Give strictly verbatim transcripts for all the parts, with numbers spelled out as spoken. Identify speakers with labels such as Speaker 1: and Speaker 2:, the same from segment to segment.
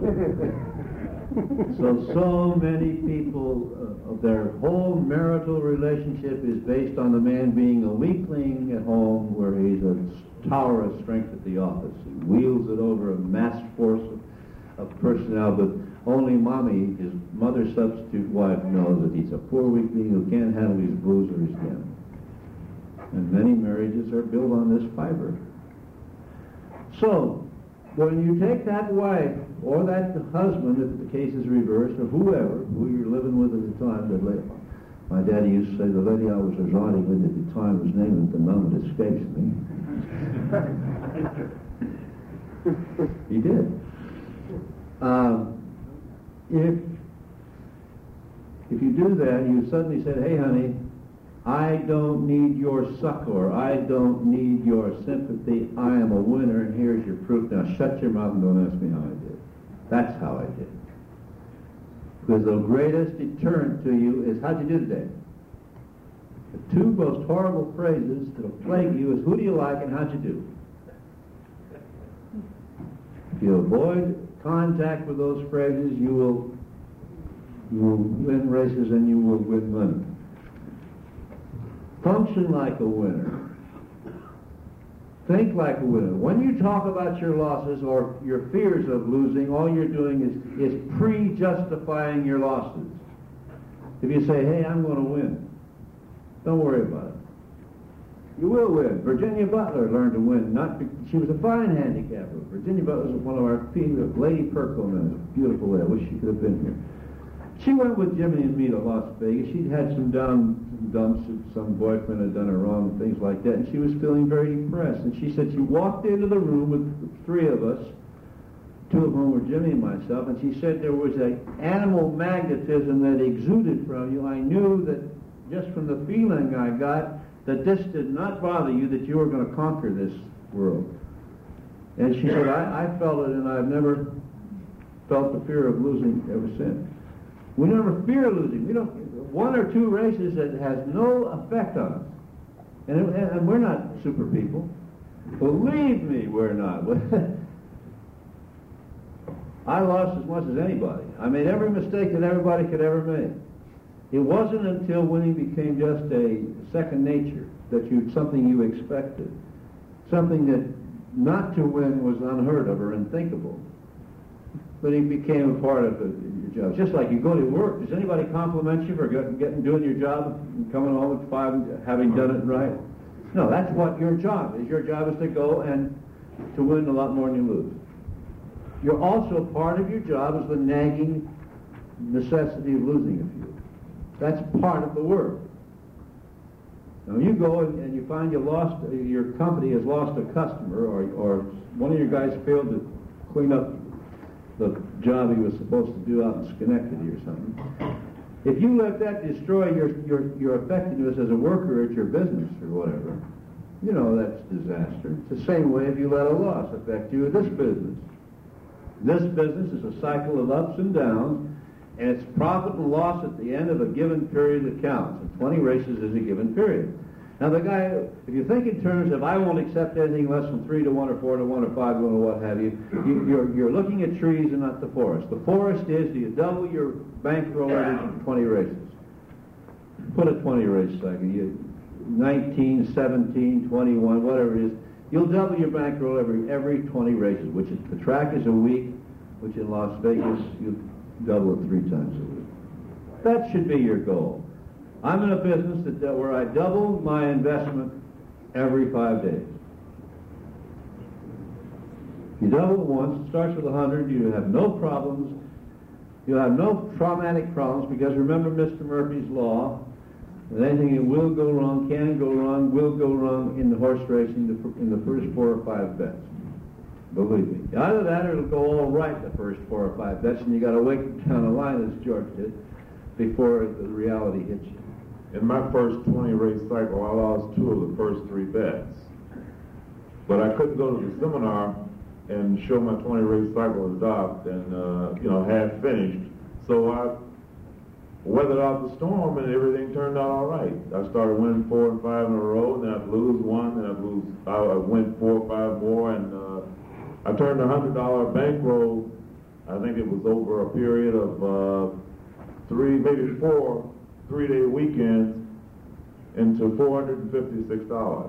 Speaker 1: So, so many people, uh, their whole marital relationship is based on the man being a weakling at home where he's a tower of strength at the office. He wields it over a mass force of, of personnel, but only mommy, his mother substitute wife, knows that he's a poor weakling who can't handle his blues or his gambling. And many marriages are built on this fiber. So, when you take that wife or that husband, if the case is reversed, or whoever, who you're living with at the time, that lady, my daddy used to say the lady I was residing with at the time was named at the moment escapes me. He did. Um, if if you do that, you suddenly said, hey honey, I don't need your succor. I don't need your sympathy. I am a winner, and here's your proof. Now shut your mouth and don't ask me how I did. That's how I did. Because the greatest deterrent to you is, how'd you do today? The two most horrible phrases that will plague you is, who do you like and how'd you do? If you avoid contact with those phrases, you will, you will win races and you will win money. Function like a winner. Think like a winner. When you talk about your losses or your fears of losing, all you're doing is, is pre-justifying your losses. If you say, hey, I'm going to win, don't worry about it. You will win. Virginia Butler learned to win. Not be, she was a fine handicapper. Virginia Butler was one of our people. Lady Perkleman was a beautiful lady. I wish she could have been here. She went with Jimmy and me to Las Vegas. She'd had some down dumps, some boyfriend had done her wrong and things like that, and she was feeling very depressed. And she said she walked into the room with the three of us, two of whom were Jimmy and myself, and she said there was an animal magnetism that exuded from you. I knew that just from the feeling I got that this did not bother you, that you were going to conquer this world. And she said, I, I felt it, and I've never felt the fear of losing ever since. We never fear losing. We don't. One or two races that has no effect on us, and, and we're not super people. Believe me, we're not. I lost as much as anybody. I made every mistake that everybody could ever make. It wasn't until winning became just a second nature that you something you expected, something that not to win was unheard of or unthinkable. But it became a part of it. Job. Just like you go to work, does anybody compliment you for getting, getting doing your job and coming home at five and having done it right? No, that's what your job is. Your job is to go and to win a lot more than you lose. You're also part of your job is the nagging necessity of losing a few. That's part of the work. Now you go and, and you find you lost, your company has lost a customer, or or one of your guys failed to clean up the job he was supposed to do out in Schenectady or something. If you let that destroy your, your, your effectiveness as a worker at your business or whatever, you know that's disaster. It's the same way if you let a loss affect you at this business. This business is a cycle of ups and downs, and it's profit and loss at the end of a given period that counts. And twenty races is a given period. Now the guy, if you think in terms of I won't accept anything less than three to one or four to one or five to one or what have you, you you're, you're looking at trees and not the forest. The forest is, do you double your bankroll every twenty races? Put a twenty race cycle, you, nineteen, seventeen, twenty-one, whatever it is, you'll double your bankroll every every twenty races, which is, the track is a week, which in Las Vegas, you double it three times a week. That should be your goal. I'm in a business that, uh, where I double my investment every five days. If you double it once, it starts with a hundred, you have no problems, you'll have no traumatic problems, because remember Mister Murphy's law, that anything that will go wrong, can go wrong, will go wrong in the horse racing in the first four or five bets. Believe me. Either that or it'll go all right the first four or five bets, and you got to wait down the line, as George did, before the reality hits you.
Speaker 2: In my first twenty race cycle, I lost two of the first three bets. But I couldn't go to the seminar and show my twenty race cycle as docked and, uh, you know, half finished. So I weathered out the storm and everything turned out all right. I started winning four and five in a row, and then I'd lose one, and I'd lose, I would win four or five more, and uh, I turned a one hundred dollar bankroll, I think think it was over a period of uh, three, maybe four three-day weekends into four hundred fifty-six dollars.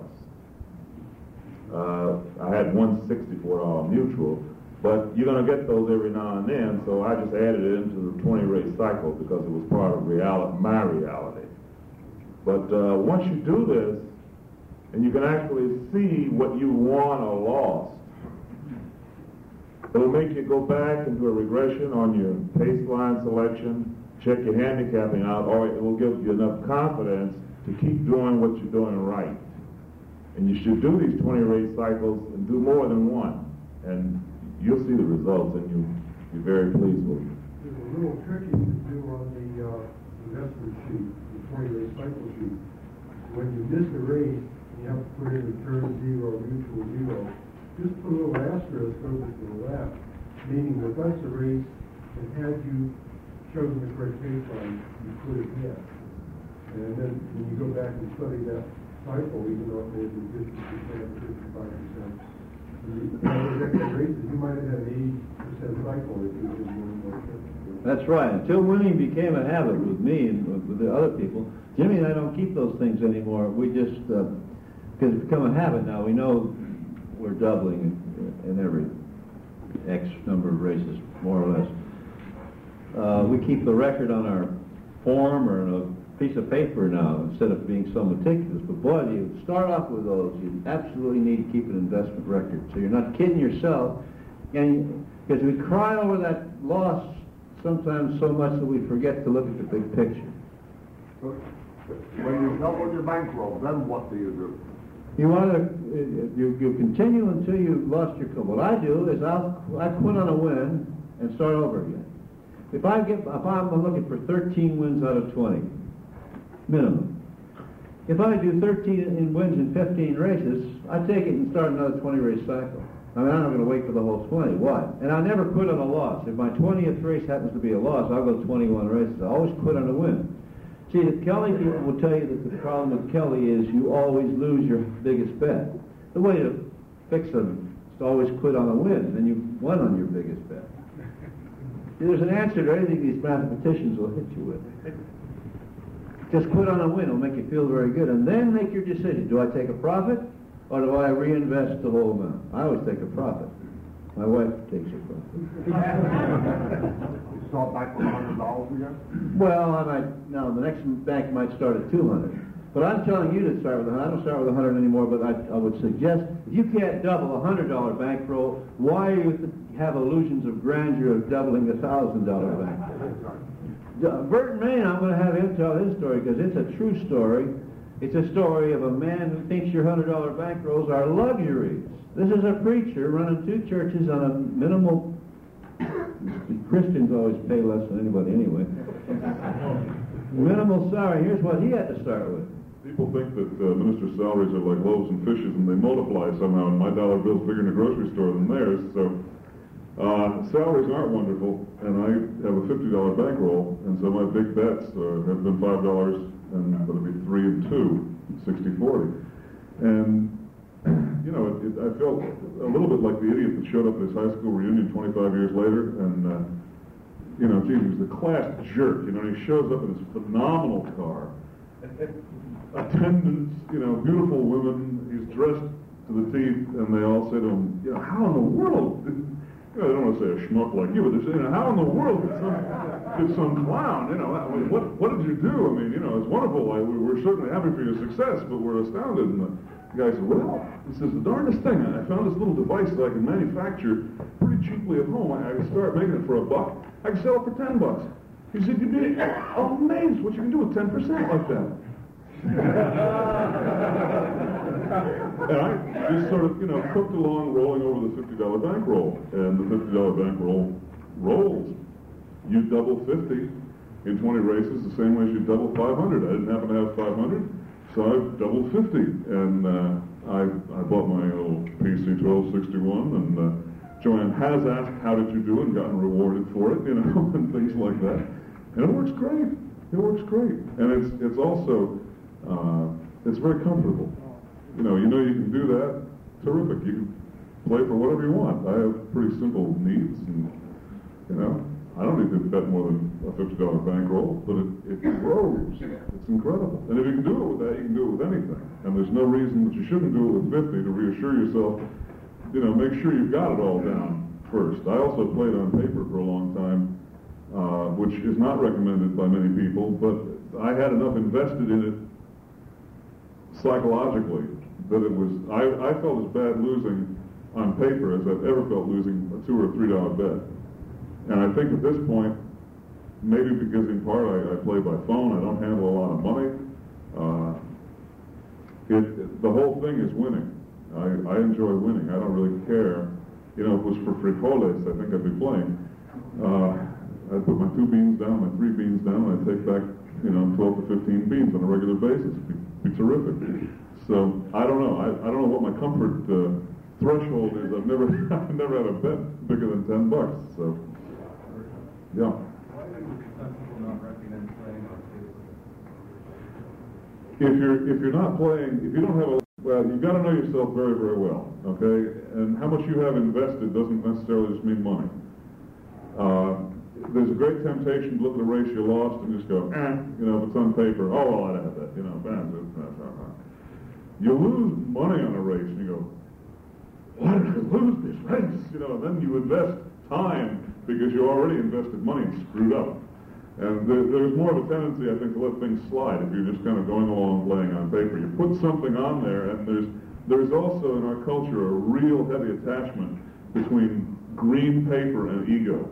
Speaker 2: Uh, I had one sixty-four dollar mutual, but you're going to get those every now and then, so I just added it into the twenty race cycle because it was part of reality, my reality. But uh, once you do this, and you can actually see what you won or lost, it'll make you go back into a regression on your baseline selection, check your handicapping out, or it will give you enough confidence to keep doing what you're doing right. And you should do these twenty race cycles and do more than one. And you'll see the results and you'll be very pleased with them.
Speaker 3: There's a little trick you can do on the uh, investment sheet, the twenty race cycle sheet. When you miss a race, you have to put in a turn zero, mutual zero. Just put a little asterisk over to the left, meaning that that's a race, and had you chosen the correct baseline, you could have guessed. And then when you go back and study that cycle, even though it may have been fifty percent, fifty-five percent, races, you might have had an eighty percent cycle if you did one more trip.
Speaker 1: That's right. Until winning became a habit with me and with the other people, Jimmy and I don't keep those things anymore. We just, uh, because it's become a habit now, we know we're doubling in, in every X number of races, more or less. Uh, we keep the record on our form or in a piece of paper now instead of being so meticulous. But boy, you start off with those, you absolutely need to keep an investment record so you're not kidding yourself. And because we cry over that loss sometimes so much that we forget to look at the big picture.
Speaker 4: When you double your bankroll, then what do you do?
Speaker 1: You want to you, you continue until you've lost your. What I do is I'll I quit on a win and start over again. If I get if I'm looking for thirteen wins out of twenty. Minimum. If I do thirteen in wins in fifteen races, I take it and start another twenty race cycle. I mean, I'm not going to wait for the whole twenty. Why? And I never quit on a loss. If my twentieth race happens to be a loss, I'll go twenty-one races. I always quit on a win. See, the Kelly people will tell you that the problem with Kelly is you always lose your biggest bet. The way to fix them is to always quit on a win, then you've won on your biggest bet. See, there's an answer to anything these mathematicians will hit you with. Just quit on a win. It'll make you feel very good. And then make your decision. Do I take a profit or do I reinvest the whole amount? I always take a profit. My wife takes a profit.
Speaker 4: You start back with one hundred dollars again?
Speaker 1: Well, I might, now the next bank might start at two hundred. But I'm telling you to start with one hundred. I don't start with one hundred anymore, but I, I would suggest if you can't double a one hundred dollar bankroll, why do you have illusions of grandeur of doubling a one thousand dollar bankroll? Burton Main, I'm going to have him tell his story because it's a true story. It's a story of a man who thinks your one hundred dollar bankrolls are luxuries. This is a preacher running two churches on a minimal... Christians always pay less than anybody anyway. Minimal salary. Here's what he had to start with.
Speaker 5: People think that uh, ministers' salaries are like loaves and fishes and they multiply somehow, and my dollar bill's bigger in a grocery store than theirs, so... Uh, salaries aren't wonderful, and I have a fifty dollar bankroll, and so my big bets uh, have been five dollars, and it'll be three and two, sixty forty. And, you know, it, it, I felt a little bit like the idiot that showed up at his high school reunion twenty-five years later, and, uh, you know, gee, he was the class jerk, you know, and he shows up in this phenomenal car, attendants, you know, beautiful women, he's dressed to the teeth, and they all say to him, you know, how in the world did, you know, they don't want to say a schmuck like you, but they're saying, how in the world did some, did some clown, you know, I mean, what, what did you do? I mean, you know, it's wonderful. I, we, we're certainly happy for your success, but we're astounded. And the guy said, well, he says, the darndest thing, I found this little device that I can manufacture pretty cheaply at home. I, I can start making it for a buck. I can sell it for ten bucks. He said, you'd be amazed what you can do with ten percent like that. And I just sort of, you know, cooked along, rolling over the fifty dollar bankroll. And the fifty dollar bankroll rolls. You double fifty in twenty races the same way as you double five hundred. I didn't happen to have five hundred, so I doubled fifty. And uh, I, I bought my little P C twelve sixty-one, and uh, Joanne has asked, how did you do, and gotten rewarded for it, you know, and things like that. And it works great. It works great. And it's, it's also... Uh, it's very comfortable. You know, you know you can do that. Terrific. You can play for whatever you want. I have pretty simple needs, and you know, have more than a fifty dollar bankroll, but it, it grows. It's incredible. And if you can do it with that, you can do it with anything. And there's no reason that you shouldn't do it with fifty to reassure yourself, you know, make sure you've got it all down first. I also played on paper for a long time, uh, which is not recommended by many people, but I had enough invested in it psychologically that it was, I, I felt as bad losing on paper as I've ever felt losing a two or three dollar bet. And I think at this point, maybe because in part I, I play by phone, I don't handle a lot of money. Uh, it, it, the whole thing is winning. I, I enjoy winning. I don't really care. You know, if it was for frijoles, I think I'd be playing. Uh, I'd put my two beans down, my three beans down, and I'd take back, you know, twelve to fifteen beans on a regular basis. It'd be, be terrific. So I don't know. I, I don't know what my comfort uh, threshold is. I've never, I've never had a bet bigger than ten bucks. So, yeah.
Speaker 6: Why do some people not recommend playing on paper?
Speaker 5: If you're if you're not playing, if you don't have a well, you've got to know yourself very very well. Okay, and how much you have invested doesn't necessarily just mean money. Uh, there's a great temptation to look at a race you lost and just go, eh, you know, if it's on paper, oh well, I'd have that, you know, bam, bam, bam, bam. You lose money on a race and you go, why did I lose this race? You know, and then you invest time because you already invested money and screwed up. And there, there's more of a tendency, I think, to let things slide if you're just kind of going along playing on paper. You put something on there, and there's there's also in our culture a real heavy attachment between green paper and ego.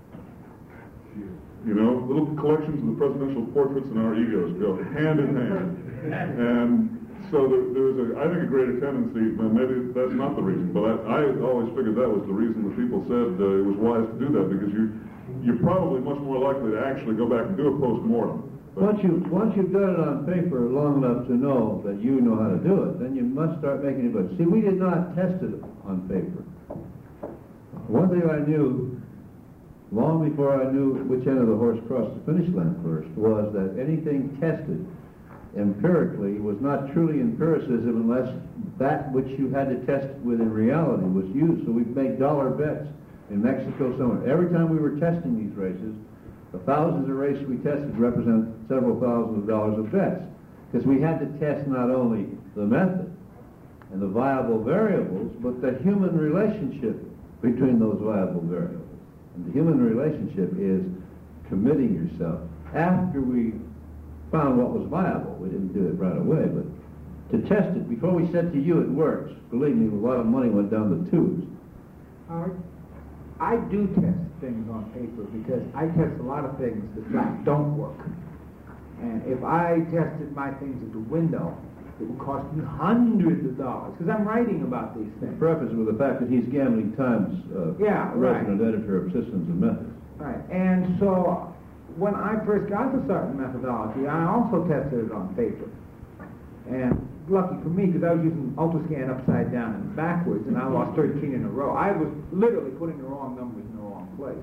Speaker 5: You know, little collections of the presidential portraits and our egos go hand in hand. And so there, there's, a, I think, a greater tendency, well, maybe that's not the reason, but I, I always figured that was the reason that people said uh, it was wise to do that, because you, you're probably much more likely to actually go back and do a post-mortem.
Speaker 1: Once, you, once you've done it on paper long enough to know that you know how to do it, then you must start making it better. See, we did not test it on paper. One thing I knew, long before I knew which end of the horse crossed the finish line first, was that anything tested empirically was not truly empiricism unless that which you had to test with in reality was used. So we've made dollar bets in Mexico somewhere. Every time we were testing these races, the thousands of races we tested represent several thousands of dollars of bets, because we had to test not only the method and the viable variables, but the human relationship between those viable variables. And the human relationship is committing yourself. After we found what was viable, we didn't do it right away, but to test it, before we said to you it works, believe me, a lot of money went down the tubes.
Speaker 7: Howard, I do test things on paper because I test a lot of things that flat don't work. And if I tested my things at the window, it would cost me hundreds of dollars, because I'm writing about these things.
Speaker 1: Preface with the fact that he's Gambling Times uh,
Speaker 7: yeah,
Speaker 1: resident
Speaker 7: right.
Speaker 1: editor of Systems and Methods.
Speaker 7: Right, and so when I first got the certain methodology, I also tested it on paper. And lucky for me, because I was using Ultrascan upside down and backwards, and I lost thirteen in a row. I was literally putting the wrong numbers in the wrong place.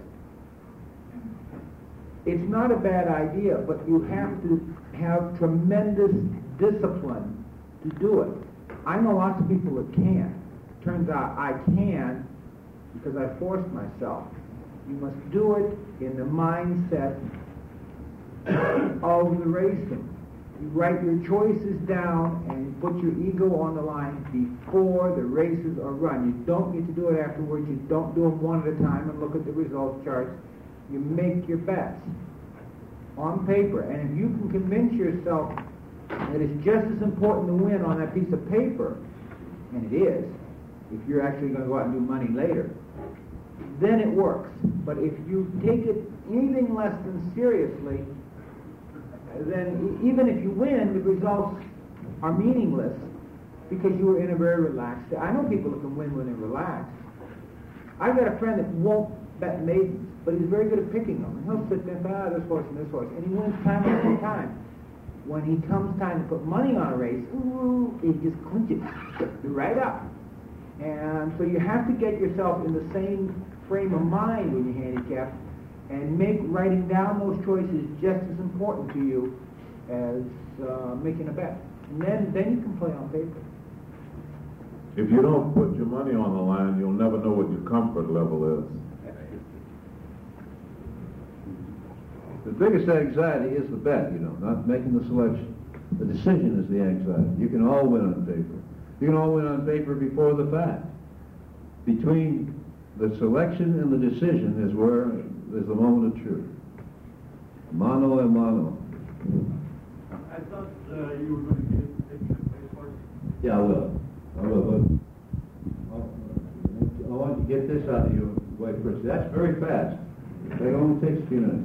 Speaker 7: It's not a bad idea, but you have to have tremendous discipline to do it. I know lots of people that can't. Turns out I can because I forced myself. You must do it in the mindset of the racing. You write your choices down and you put your ego on the line before the races are run. You don't get to do it afterwards. You don't do them one at a time and look at the results charts. You make your bets on paper. And if you can convince yourself that it's just as important to win on that piece of paper, and it is, if you're actually going to go out and do money later, then it works. But if you take it anything less than seriously, then even if you win, the results are meaningless because you were in a very relaxed state. I know people that can win when they're relaxed. I've got a friend that won't bet maidens, but he's very good at picking them. And he'll sit there and say, ah, this horse and this horse. And he wins time after time. When he comes time to put money on a race, ooh, he just clinches right up. And so you have to get yourself in the same frame of mind when you handicap, and make writing down those choices just as important to you as uh, making a bet. And then, then you can play on paper.
Speaker 2: If you don't put your money on the line, you'll never know what your comfort level is.
Speaker 1: The biggest anxiety is the bet, you know, not making the selection. The decision is the anxiety. You can all win on paper. You can all win on paper before the fact. Between the selection and the decision is where is the moment of truth. Mano a mano.
Speaker 6: I thought uh, you were going to get picture place horse.
Speaker 1: Yeah, I will. I will, but I want to get this out of you way first. That's very fast. It only takes a few minutes.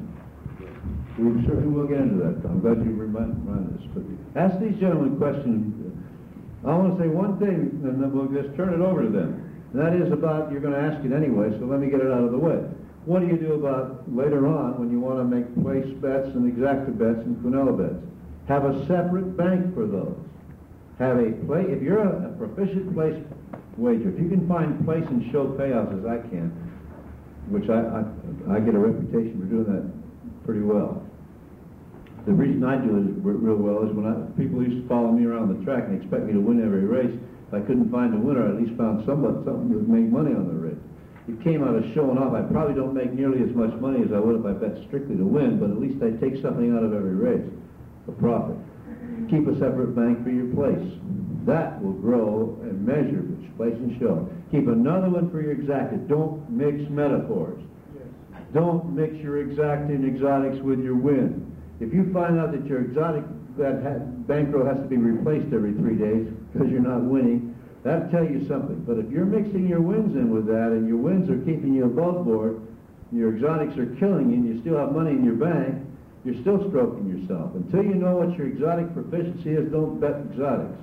Speaker 1: We certainly will get into that. I'm glad you remind- reminded us. But ask these gentlemen questions. I want to say one thing, and then we'll just turn it over to them. And that is about, you're going to ask it anyway, so let me get it out of the way. What do you do about later on when you want to make place bets and exacta bets and quinella bets? Have a separate bank for those. Have a play, if you're a, a proficient place wager, if you can find place and show payouts as I can, which I, I, I get a reputation for doing that pretty well. The reason I do it re- real well is when I, people used to follow me around the track and expect me to win every race. If I couldn't find a winner, I at least found somebody, something that would make money on the race. It came out of showing off. I probably don't make nearly as much money as I would if I bet strictly to win, but at least I take something out of every race, a profit. Keep a separate bank for your place. That will grow and measure which place and show. Keep another one for your exacta. Don't mix metaphors. Don't mix your exacta and exotics with your win. If you find out that your exotic that ha- bankroll has to be replaced every three days because you're not winning, that'll tell you something. But if you're mixing your wins in with that and your wins are keeping you above board, your exotics are killing you and you still have money in your bank, you're still stroking yourself. Until you know what your exotic proficiency is, don't bet exotics.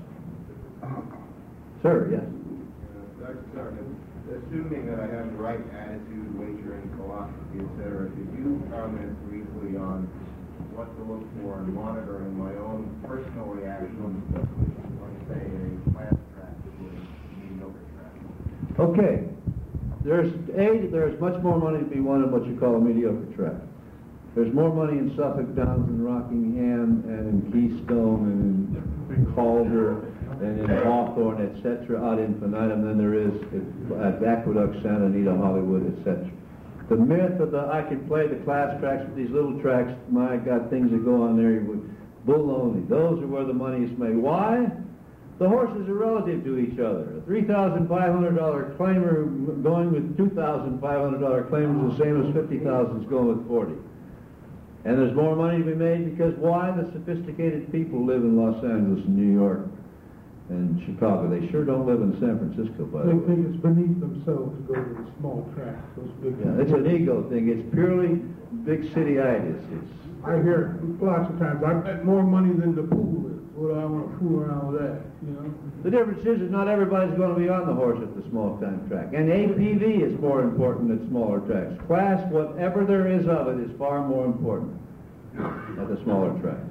Speaker 1: Sir, yes?
Speaker 6: Doctor Sargent, assuming that I have the right attitude, wagering, philosophy, et cetera, could you comment briefly on what to look for in monitoring my own personal reaction when, say, a class track to a mediocre track?
Speaker 1: Okay. There's A, there's much more money to be won in what you call a mediocre track. There's more money in Suffolk Downs and Rockingham and in Keystone and in Calder and in Hawthorne, et cetera, ad infinitum than there is at Aqueduct, Santa Anita, Hollywood, et cetera. The myth of the I can play the class tracks with these little tracks, my God, things that go on there with baloney. Those are where the money is made. Why? The horses are relative to each other. A three thousand five hundred dollars claimer going with two thousand five hundred dollars claimer is the same as fifty thousand dollars going with forty. And there's more money to be made because why? The sophisticated people live in Los Angeles and New York and Chicago. They sure don't live in San Francisco, by the
Speaker 3: They
Speaker 1: way.
Speaker 3: think it's beneath themselves to go to the small tracks, those big.
Speaker 1: Yeah, it's an ego thing. It's purely big city-itis. It's,
Speaker 3: I hear lots of times, I bet more money than the pool is. What do I want to fool around with that, you know?
Speaker 1: the difference is that not everybody's going to be on the horse at the small-time track. And A P V is more important at smaller tracks. Class, whatever there is of it, is far more important at the smaller tracks.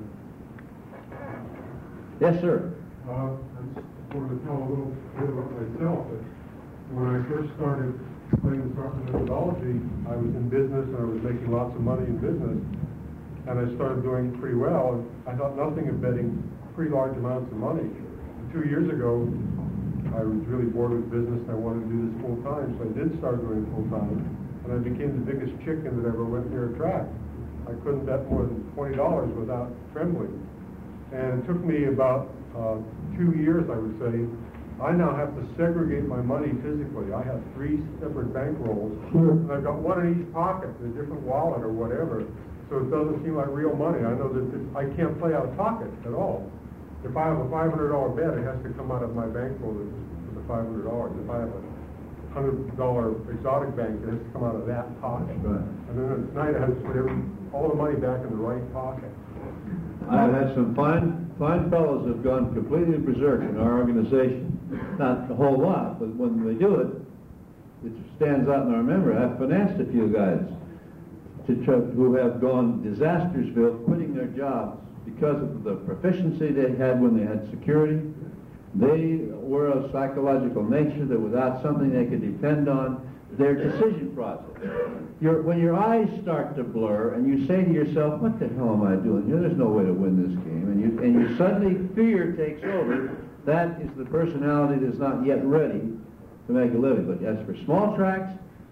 Speaker 1: Yes, sir.
Speaker 3: Uh, I just wanted to tell a little bit about myself. That when I first started playing the Sargent methodology, I was in business and I was making lots of money in business. And I started doing pretty well. I thought nothing of betting pretty large amounts of money. Two years ago, I was really bored with business and I wanted to do this full time, so I did start doing it full time. And I became the biggest chicken that ever went near a track. I couldn't bet more than twenty dollars without trembling. And it took me about uh, two years, I would say. I now have to segregate my money physically. I have three separate bank rolls, and I've got one in each pocket, in a different wallet or whatever. So it doesn't seem like real money. I know that it, I can't play out of pocket at all. If I have a five hundred dollar bet, it has to come out of my bankroll for the five hundred dollars. If I have a one hundred dollar exotic bank, it has to come out of that pocket.
Speaker 1: Right.
Speaker 3: And then at night, I have to put every, all the money back in the right pocket.
Speaker 1: I've had some fine, fine fellows have gone completely berserk in our organization. Not a whole lot, but when they do it, it stands out in our memory. I've financed a few guys to try, who have gone Disastersville, quitting their jobs because of the proficiency they had when they had security. They were of psychological nature that without something they could depend on, their decision process. Your, when your eyes start to blur and you say to yourself, what the hell am I doing here? There's no way to win this game. And you, and you suddenly, fear takes over. That is the personality that's not yet ready to make a living. But as for small tracks,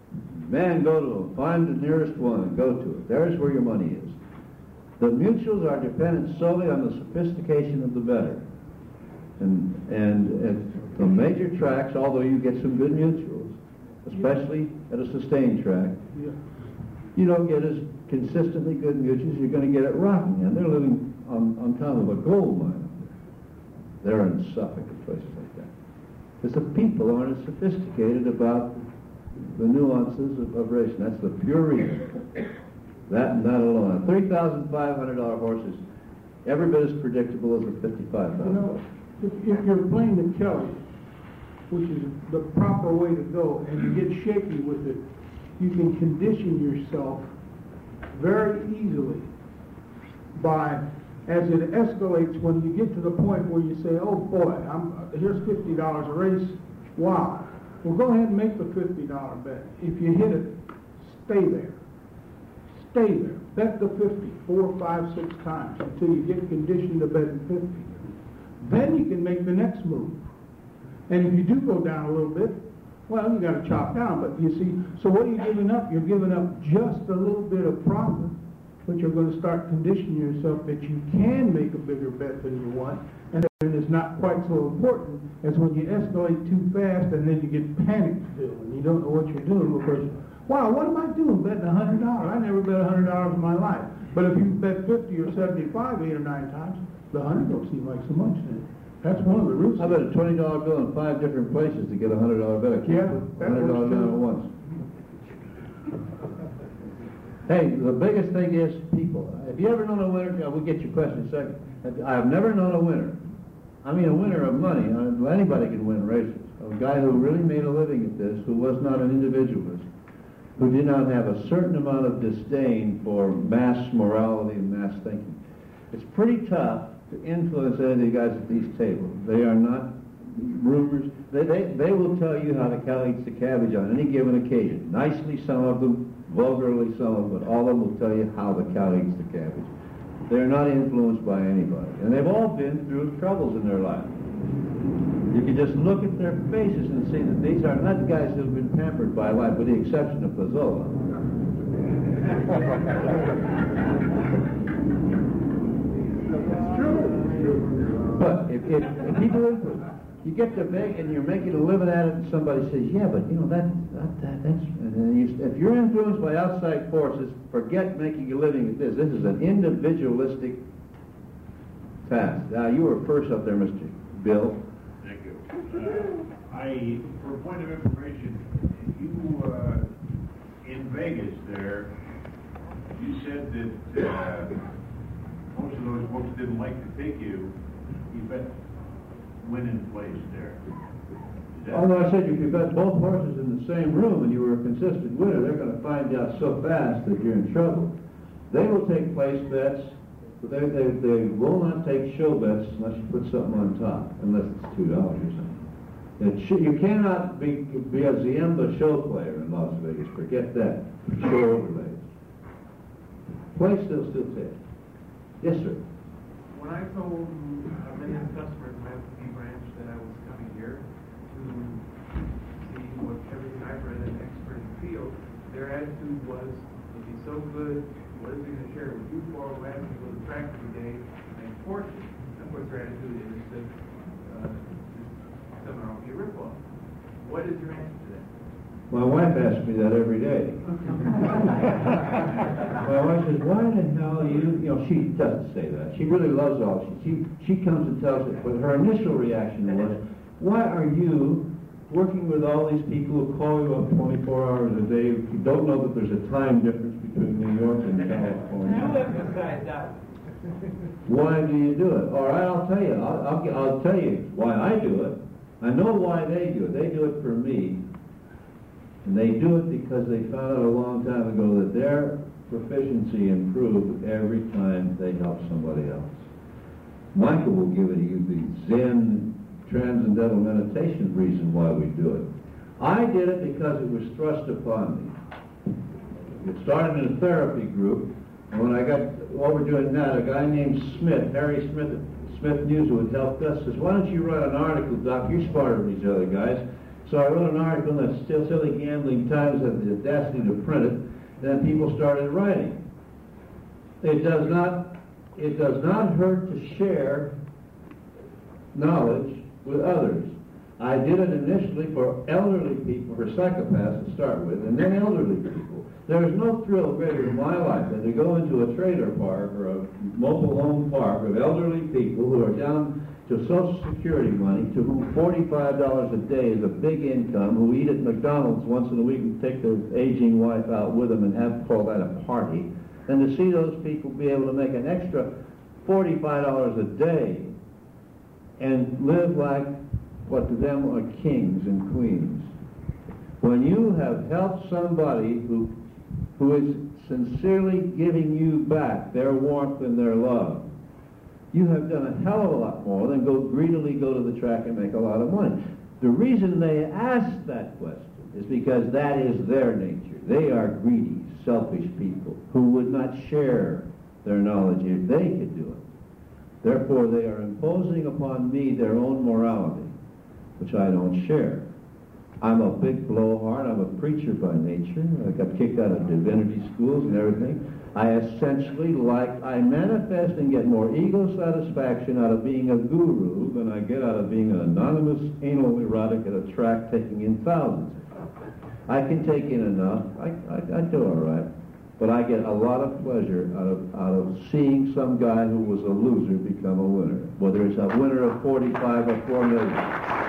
Speaker 1: Man, go to them. Find the nearest one and go to it. There's where your money is. The mutuals are dependent solely on the sophistication of the bettor. And, and at the major tracks, although you get some good mutuals, especially at a sustained track,
Speaker 8: Yeah.
Speaker 1: you don't get as consistently good mutuals. You're going to get it rotten. And they're living on, on top of a gold mine. They're in Suffolk and places like that. Because the people aren't as sophisticated about the nuances of, of racing. That's the pure reason. That and that alone. three thousand five hundred dollars horses, every bit as predictable as a fifty-five thousand dollars.
Speaker 8: You know, if, if you're playing the Kelly, which is the proper way to go, and you get shaky with it, you can condition yourself very easily by, as it escalates, when you get to the point where you say, oh boy, I'm, here's fifty dollars a race, wow. Well, go ahead and make the fifty dollar bet. If you hit it, stay there. Stay there. Bet the fifty, four, five, six times until you get conditioned to betting fifty. Then you can make the next move. And if you do go down a little bit, well, you got to chop down. But you see, so what are you giving up? You're giving up just a little bit of profit, but you're going to start conditioning yourself that you can make a bigger bet than you want, and then it's not quite so important as when you escalate too fast and then you get panicked still and you don't know what you're doing because, wow, what am I doing betting one hundred dollars? I never bet one hundred dollars in my life. But if you bet fifty or seventy-five eight or nine times, the one hundred don't seem like so much then. That's one of the roots.
Speaker 1: I bet a twenty dollar bill in five different places to get a one hundred dollar bet. I can't
Speaker 8: Yeah,
Speaker 1: put
Speaker 8: that
Speaker 1: one hundred dollars
Speaker 8: works
Speaker 1: down
Speaker 8: too.
Speaker 1: at once. Hey, the biggest thing is people. Have you ever known a winner? We'll get your question in a second. I've never known a winner. I mean, a winner of money. Anybody can win races. A guy who really made a living at this, who was not an individualist, who did not have a certain amount of disdain for mass morality and mass thinking. It's pretty tough to influence any of the guys at these tables. They are not rumors. They, they, they will tell you how the cow eats the cabbage on any given occasion. Nicely, some of them, vulgarly, some of them, but all of them will tell you how the cow eats the cabbage. They're not influenced by anybody. And they've all been through troubles in their life. You can just look at their faces and see that these are not guys who have been pampered by life, with the exception of Pizzola. But if, if, if people, you get to beg and you're making a living at it, and somebody says, "Yeah, but you know that, that, that that's." And then you, if you're influenced by outside forces, forget making a living at this. This is an individualistic task. Now, you were first up there, Mister Bill.
Speaker 9: Thank you. Uh, I, for a point of information, you uh, in Vegas there, you said that uh, most of those folks didn't like to take you. You bet winning place there.
Speaker 1: Although I said you could bet both horses in the same room and you were a consistent winner, they're going to find out so fast that you're in trouble. They will take place bets, but they, they, they will not take show bets unless you put something on top, unless it's two dollars or something. It sh- you cannot be, be a Ziemba show player in Las Vegas. Forget that. Show overlays. Place still still takes. Yes, sir.
Speaker 10: When I told uh, many of the customers in Manatee Ranch that I was coming here to see what everything I've read an expert in the field, their attitude was, if he's so good, what is he going to share with you for? Why hasn't he go to the track every day and make fortune? That's what their attitude is, that uh, this seminar will be a ripoff. What is your answer to that?
Speaker 1: My wife asks me that every day. My wife says, "Why the hell you?" You know, she doesn't say that. She really loves all. She she, she comes and tells it. But her initial reaction was, "Why are you working with all these people who call you up twenty-four hours a day? You don't know that there's a time difference between New York and California. Why do you do it?" All right, I'll tell you. I'll, I'll I'll tell you why I do it. I know why they do it. They do it for me. And they do it because they found out a long time ago that their proficiency improved every time they help somebody else. Michael will give you the Zen transcendental meditation reason why we do it. I did it because it was thrust upon me. It started in a therapy group, and when I got over doing that, a guy named Smith, Harry Smith, Smith News, who had helped us, says, "Why don't you write an article, Doc? You're smarter than these other guys. So I wrote an article in the Still Silly Gambling Times, had the audacity to print it. Then people started writing. It does not, it does not hurt to share knowledge with others. I did it initially for elderly people, for psychopaths to start with, and then elderly people. There is no thrill greater in my life than to go into a trailer park or a mobile home park of elderly people who are down to Social Security money, to whom forty-five dollars a day is a big income, who eat at McDonald's once in a week and take their aging wife out with them and have call that a party, and to see those people be able to make an extra forty-five dollars a day and live like what to them are kings and queens. When you have helped somebody who who is sincerely giving you back their warmth and their love, you have done a hell of a lot more than go greedily go to the track and make a lot of money. The reason they ask that question is because that is their nature. They are greedy, selfish people who would not share their knowledge if they could do it. Therefore, they are imposing upon me their own morality, which I don't share. I'm a big blowhard. I'm a preacher by nature. I got kicked out of divinity schools and everything. I essentially like, I manifest and get more ego satisfaction out of being a guru than I get out of being an anonymous anal erotic at a track taking in thousands. I can take in enough. I, I, I do all right. But I get a lot of pleasure out of, out of seeing some guy who was a loser become a winner, whether it's a winner of forty-five or four million.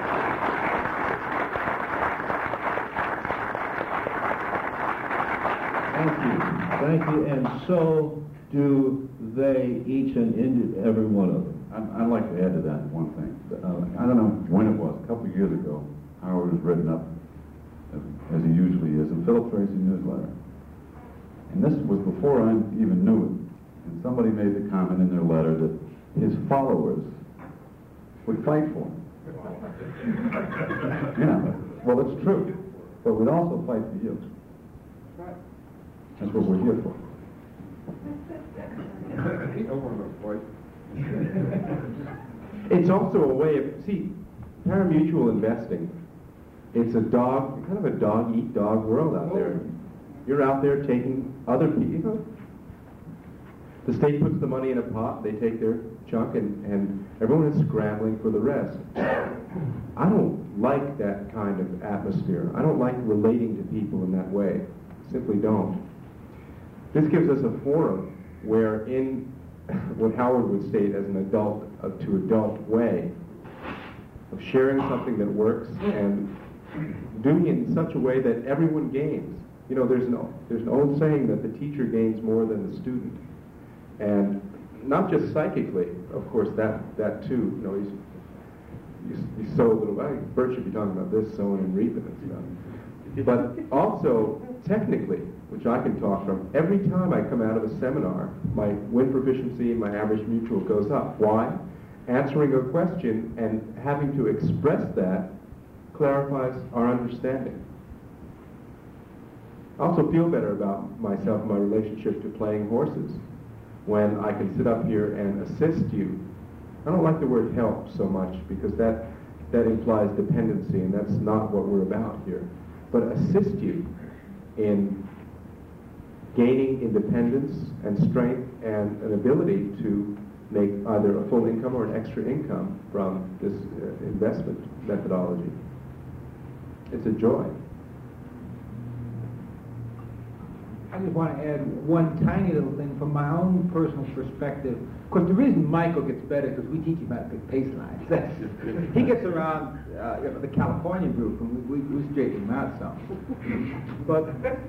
Speaker 1: Thank you. Thank you. And so do they, each and indi- every one of them.
Speaker 11: I'd, I'd like to add to that one thing. Uh, I don't know when it was, a couple of years ago, Howard was written up, as, as he usually is, in Philip Tracy newsletter. And this was before I even knew it. And somebody made the comment in their letter that his followers would fight for him. You know, well, it's true. But we'd also fight for you. That's what we're here for.
Speaker 12: It's also a way of, see, parimutuel investing, it's a dog, kind of a dog-eat-dog world out there. You're out there taking other people, you know, the state puts the money in a pot, they take their chunk, and, and everyone is scrambling for the rest. I don't like that kind of atmosphere. I don't like relating to people in that way. I simply don't. This gives us a forum where, in what Howard would state as an adult uh, to adult way of sharing something that works and doing it in such a way that everyone gains. You know, there's an, there's an old saying that the teacher gains more than the student. And not just psychically, of course, that, that too. You know, he's, he's, he's so little, I, Bert should be talking about this, sowing and reaping and stuff. But also, technically, which I can talk from, every time I come out of a seminar, my win proficiency and my average mutual goes up. Why? Answering a question and having to express that clarifies our understanding. I also feel better about myself and my relationship to playing horses when I can sit up here and assist you. I don't like the word help so much because that, that implies dependency, and that's not what we're about here. But assist you in gaining independence and strength and an ability to make either a full income or an extra income from this uh, investment methodology. It's a joy.
Speaker 7: I just want to add one tiny little thing from my own personal perspective. Of course, the reason Michael gets better is because we teach him how to pick pace lines. That's just, he gets around uh, you know, the California group, and we, we, we straighten him out some. But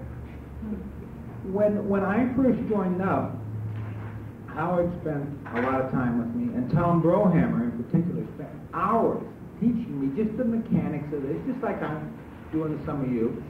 Speaker 7: when when I first joined up, Howard spent a lot of time with me, and Tom Brohammer in particular spent hours teaching me just the mechanics of this, just like I'm doing to some of you.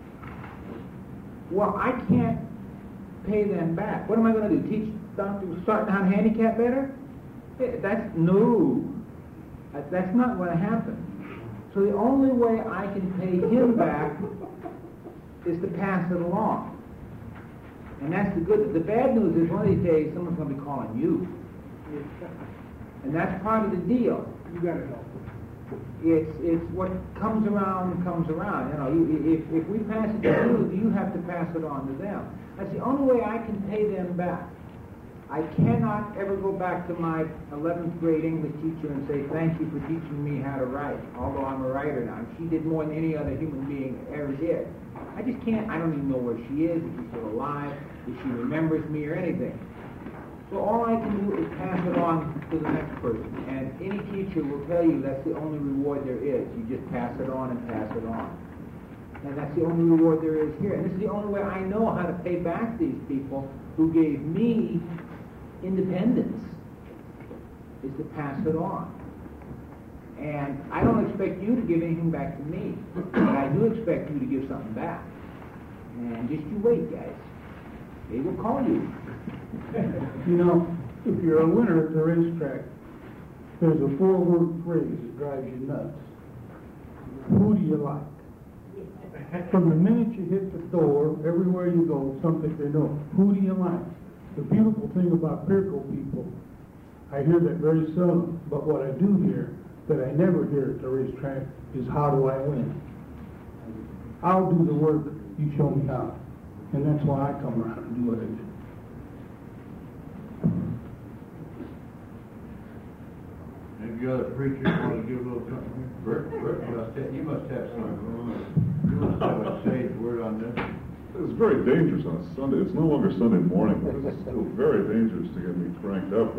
Speaker 7: Well, I can't pay them back. What am I going to do? Teach them to start on handicap better? That's no. That's not going to happen. So the only way I can pay him back is to pass it along. And that's the good. The bad news is one of these days someone's going to be calling you. And that's part of the deal.
Speaker 8: You got to help.
Speaker 7: it's, it's what comes around, comes around. You know, you- if, if we pass it to you, you have to pass it on to them. That's the only way I can pay them back. I cannot ever go back to my eleventh grade English teacher and say, thank you for teaching me how to write, although I'm a writer now. She did more than any other human being ever did. I just can't, I don't even know where she is, if she's still alive, if she remembers me or anything. So all I can do is pass it on to the next person. And any teacher will tell you that's the only reward there is. You just pass it on and pass it on. And that's the only reward there is here. And this is the only way I know how to pay back these people who gave me independence, is to pass it on. And I don't expect you to give anything back to me, but I do expect you to give something back. And just you wait, guys. They will call you.
Speaker 8: You know, if you're a winner at the racetrack, there's a four-word phrase that drives you nuts. Who do you like? From the minute you hit the door, everywhere you go, something they know. Who do you like? The beautiful thing about Pirco people, I hear that very seldom, but what I do hear, that I never hear at the racetrack, is how do I win? I'll do the work, you show me how. And that's why I come around and do what I do.
Speaker 13: Any other preachers want to give a little something? Bert, Bert must have, you must have something. You must have a sage word on this.
Speaker 5: It's very dangerous on a Sunday. It's no longer Sunday morning, but it's still very dangerous to get me cranked up.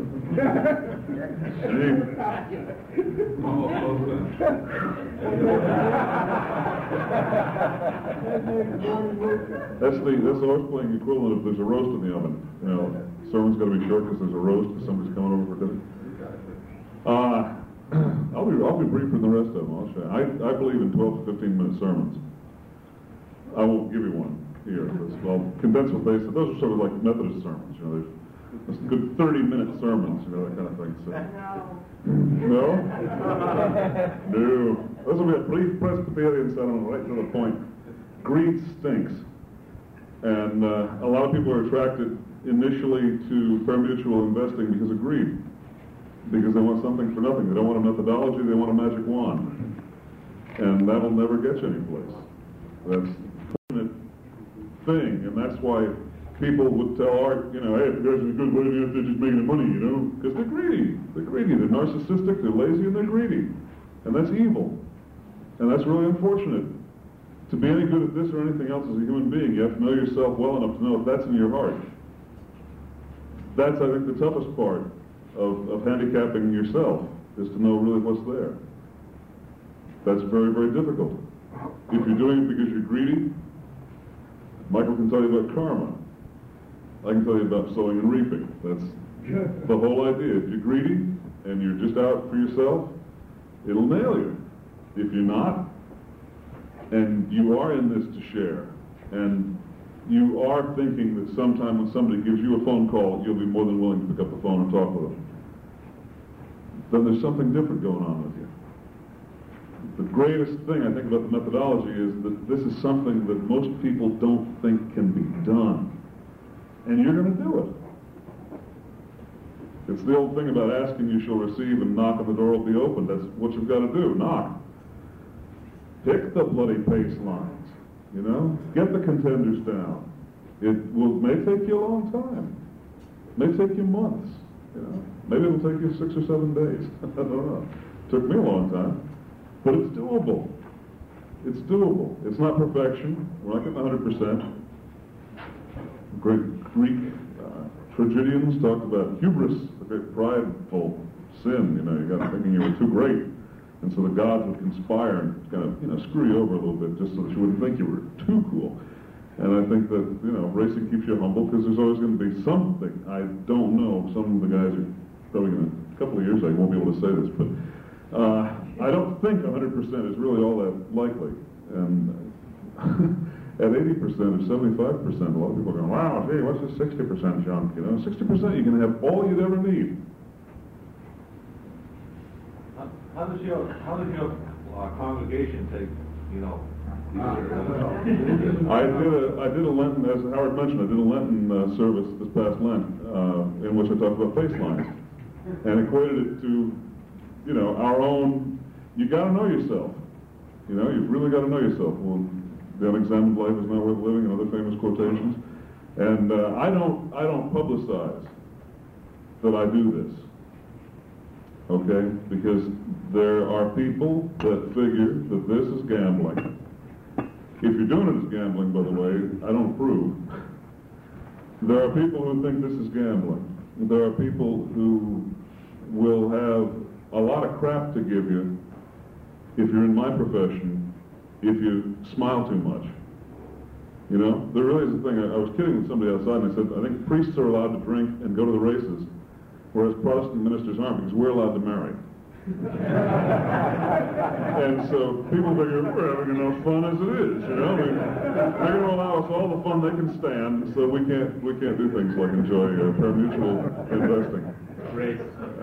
Speaker 5: That's the that's the horse playing equivalent of there's a roast in the oven. You know, sermon's got to be short because there's a roast because somebody's coming over for dinner. Uh, I'll be I'll be briefer than the rest of them. I'll show you. I I believe in twelve to fifteen minute sermons. I won't give you one here. Well, condensed basis. Those are sort of like Methodist sermons. You know, there's, there's good thirty minute sermons. You know, that kind of thing. So. No. No. Those will be a brief Presbyterian sermon, right to the point. Greed stinks, and uh, a lot of people are attracted initially to pari-mutuel investing because of greed. Because they want something for nothing. They don't want a methodology, they want a magic wand. And that'll never get you anyplace. That's a fortunate thing, and that's why people would tell Art, you know, hey, if you guys are good, why do you have to just making money, you know? Because they're greedy. They're greedy. They're narcissistic, they're lazy, and they're greedy. And that's evil. And that's really unfortunate. To be any good at this or anything else as a human being, you have to know yourself well enough to know if that's in your heart. That's, I think, the toughest part. Of, of handicapping yourself is to know really what's there. That's very, very difficult. If you're doing it because you're greedy, Michael can tell you about karma. I can tell you about sowing and reaping. That's the whole idea. If you're greedy and you're just out for yourself, it'll nail you. If you're not, and you are in this to share, and you are thinking that sometime when somebody gives you a phone call, you'll be more than willing to pick up the phone and talk with them, then there's something different going on with you. The greatest thing I think about the methodology is that this is something that most people don't think can be done. And you're going to do it. It's the old thing about asking you shall receive and knock and the door will be opened. That's what you've got to do. Knock. Pick the bloody pace lines. You know? Get the contenders down. It will may take you a long time. It may take you months. You know? Maybe it'll take you six or seven days. I don't know. It took me a long time. But it's doable. It's doable. It's not perfection. We're not getting one hundred percent. Great Greek uh, tragedians talked about hubris, the great prideful sin. You know, you got thinking you were too great. And so the gods would conspire and kind of, you know, screw you over a little bit just so that you wouldn't think you were too cool. And I think that, you know, racing keeps you humble because there's always going to be something. I don't know. Some of the guys are probably going to, a couple of years I won't be able to say this, but uh, I don't think one hundred percent is really all that likely. And at eighty percent or seventy-five percent, a lot of people are going, wow, gee, what's this sixty percent junk? You know, sixty percent you can have all you'd ever need.
Speaker 13: How does your, how does your uh, congregation take, you know, these, uh,
Speaker 5: I did a I did a Lenten, as Howard mentioned, I did a Lenten uh, service this past Lent uh, in which I talked about pace lines and equated it to, you know, our own you got to know yourself. You know, you've really got to know yourself. Well, the unexamined life is not worth living, and other famous quotations. And uh, I don't, I don't publicize that I do this. Okay, because there are people that figure that this is gambling. If you're doing it as gambling, by the way, I don't approve. There are people who think this is gambling. There are people who will have a lot of crap to give you if you're in my profession, if you smile too much. You know, there really is a thing. I, I was kidding with somebody outside, and I said, I think priests are allowed to drink and go to the races, whereas Protestant ministers aren't, because we're allowed to marry. And so people figure we're having enough fun as it is, you know. I mean, they're going to allow us all the fun they can stand, so we can't we can't do things like enjoy uh, pari-mutuel investing.
Speaker 12: Great.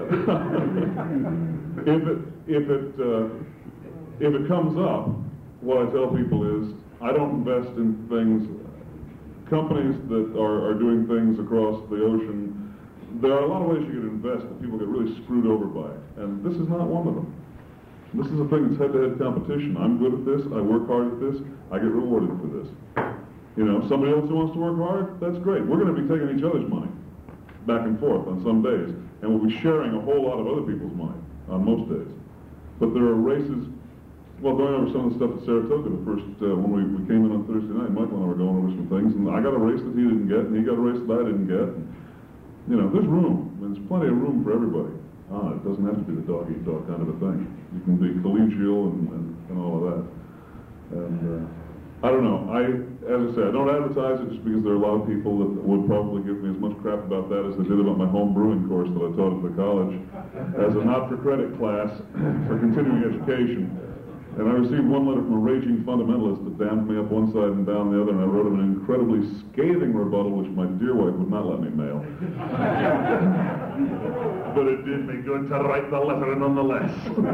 Speaker 5: if it if it uh, if it comes up, what I tell people is I don't invest in things. Companies that are, are doing things across the ocean. There are a lot of ways you can invest that people get really screwed over by, and this is not one of them. This is a thing that's head-to-head competition. I'm good at this, I work hard at this, I get rewarded for this. You know, somebody else who wants to work hard, that's great. We're going to be taking each other's money back and forth on some days, and we'll be sharing a whole lot of other people's money on most days. But there are races, well, going over some of the stuff at Saratoga, the first, uh, when we, we came in on Thursday night, Michael and I were going over some things, and I got a race that he didn't get, and he got a race that I didn't get. And, you know, there's room. There's plenty of room for everybody. Ah, it doesn't have to be the dog-eat-dog kind of a thing. You can be collegial and, and, and all of that. And uh, I don't know. I, as I say, I don't advertise it just because there are a lot of people that would probably give me as much crap about that as they did about my home brewing course that I taught at the college as a not-for-credit class for continuing education. And I received one letter from a raging fundamentalist that damned me up one side and down the other, and I wrote him an incredibly scathing rebuttal, which my dear wife would not let me mail. But it did me good to write the letter nonetheless.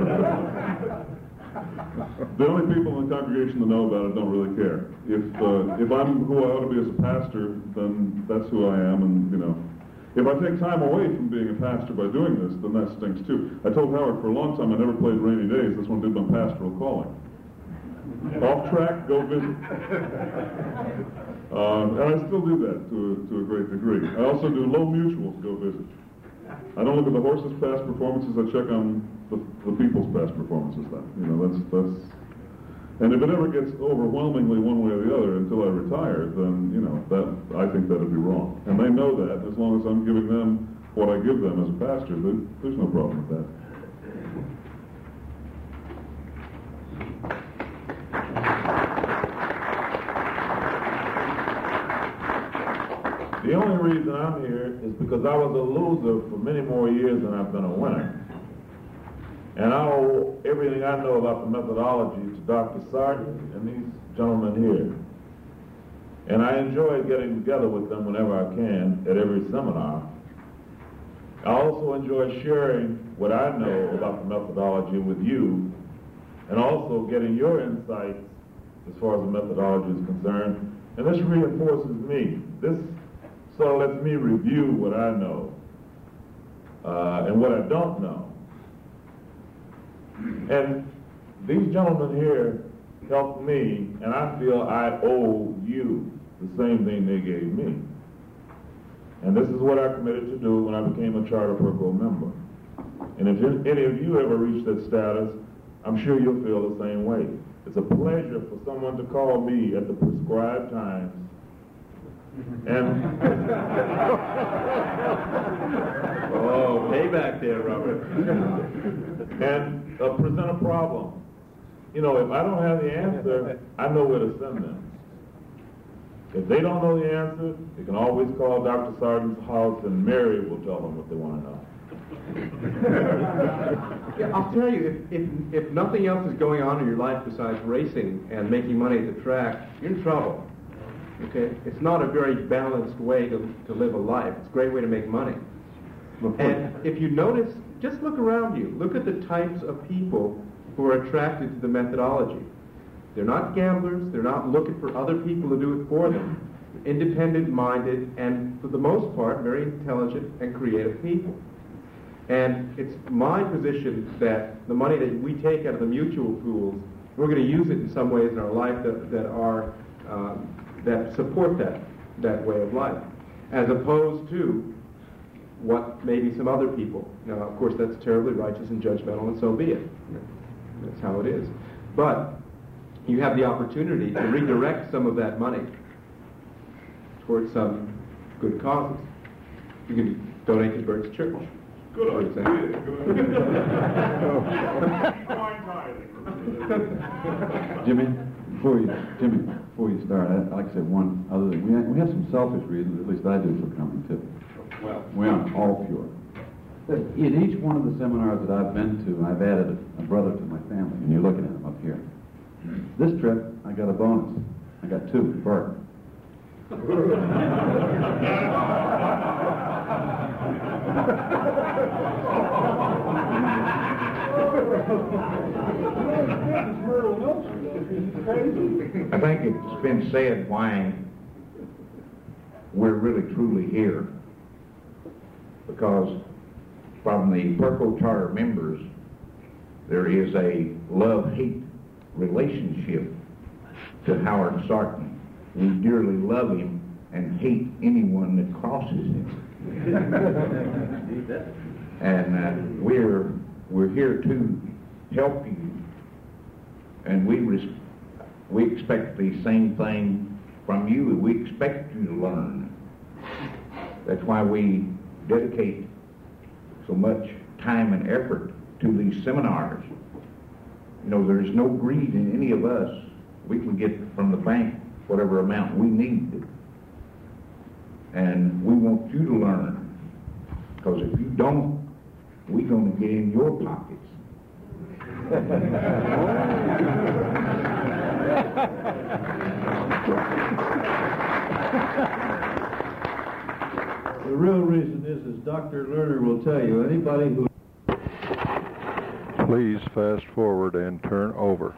Speaker 5: The only people in the congregation that know about it don't really care. If uh, if I'm who I ought to be as a pastor, then that's who I am, and, you know. If I take time away from being a pastor by doing this, then that stinks too. I told Howard for a long time I never played Rainy Days. That's when I did my pastoral calling. Off track, go visit. Uh, and I still do that to a, to a great degree. I also do low mutuals, go visit. I don't look at the horses' past performances. I check on the, the people's past performances. Then, you know, that's that's. And if it ever gets overwhelmingly one way or the other until I retire, then, you know, that I think that would be wrong. And they know that. As long as I'm giving them what I give them as a pastor, there, there's no problem with
Speaker 2: that. The only reason I'm here is because I was a loser for many more years than I've been a winner. And I owe everything I know about the methodology to Doctor Sargent and these gentlemen here. And I enjoy getting together with them whenever I can at every seminar. I also enjoy sharing what I know about the methodology with you, and also getting your insights as far as the methodology is concerned. And this reinforces me. This sort of lets me review what I know uh, and what I don't know. And these gentlemen here helped me, and I feel I owe you the same thing they gave me. And this is what I committed to do when I became a Charter Perco member. And if any of you ever reach that status, I'm sure you'll feel the same way. It's a pleasure for someone to call me at the prescribed times and
Speaker 12: oh, payback there, Robert.
Speaker 2: and uh, present a problem. You know, if I don't have the answer, I know where to send them. If they don't know the answer, they can always call Doctor Sargent's house, and Mary will tell them what they want to know.
Speaker 12: Yeah, I'll tell you, if, if, if nothing else is going on in your life besides racing and making money at the track, you're in trouble. Okay? It's not a very balanced way to, to live a life. It's a great way to make money. And if you notice, just look around you. Look at the types of people who are attracted to the methodology. They're not gamblers. They're not looking for other people to do it for them. They're independent-minded and, for the most part, very intelligent and creative people. And it's my position that the money that we take out of the mutual pools, we're going to use it in some ways in our life that, that are um, that support that that way of life, as opposed to what maybe some other people. Now, of course, that's terribly righteous and judgmental, and so be it. That's how it is. But you have the opportunity to redirect some of that money towards some good causes. You can donate to Bert's church.
Speaker 5: Good
Speaker 12: for
Speaker 5: idea.
Speaker 12: example.
Speaker 5: Fine tithing.
Speaker 11: Jimmy, before you, Jimmy, before you start, I'd like to say one other thing. We have, we have some selfish reasons, at least I do, for coming too.
Speaker 12: Well,
Speaker 11: We aren't all pure. In each one of the seminars that I've been to, I've added a, a brother to my family, and you're looking at him up here. This trip, I got a bonus. I got two, Bert.
Speaker 14: I think it's been said why we're really truly here, because from the Perco Charter members there is a love-hate relationship to Howard Sarton. We dearly love him and hate anyone that crosses him. And uh, we're we're here to help you, and we res- we expect the same thing from you. We expect you to learn. That's why we dedicate so much time and effort to these seminars. You know, there's no greed in any of us. We can get from the bank whatever amount we need, and we want you to learn, because if you don't, we're going to get in your pockets.
Speaker 1: The real reason is, as Doctor Lerner will tell you, anybody who...
Speaker 15: Please fast forward and turn over.